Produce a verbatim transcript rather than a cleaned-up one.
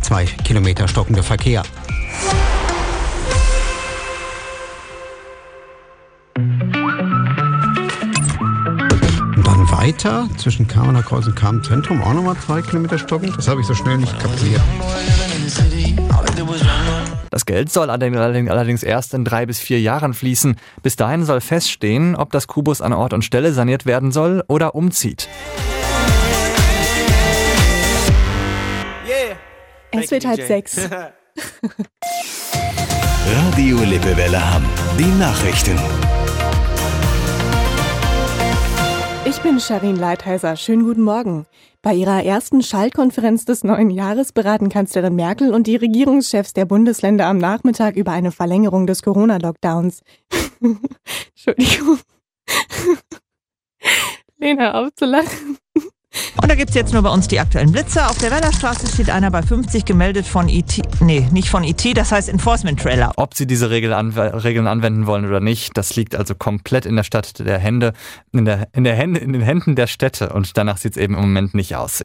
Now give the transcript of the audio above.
Zwei Kilometer stockender Verkehr. Und dann weiter zwischen Kamener Kreuz und Kamen-Zentrum auch nochmal zwei Kilometer stocken. Das habe ich so schnell nicht kapiert. Das Geld soll allerdings erst in drei bis vier Jahren fließen. Bis dahin soll feststehen, ob das Kubus an Ort und Stelle saniert werden soll oder umzieht. Es wird halb sechs. Radio Lippewelle Hamm. Die Nachrichten. Ich bin Sharin Leitheiser. Schönen guten Morgen. Bei ihrer ersten Schallkonferenz des neuen Jahres beraten Kanzlerin Merkel und die Regierungschefs der Bundesländer am Nachmittag über eine Verlängerung des Corona-Lockdowns. Entschuldigung. Lena, aufzulachen. Und da gibt's jetzt nur bei uns die aktuellen Blitze. Auf der Wellerstraße steht einer bei fünfzig gemeldet von I T. Nee, nicht von I T, das heißt Enforcement Trailer. Ob sie diese Regel anw- Regeln anwenden wollen oder nicht, das liegt also komplett in der Stadt der Hände, in der, in der Hände, in den Händen der Städte. Und danach sieht's eben im Moment nicht aus.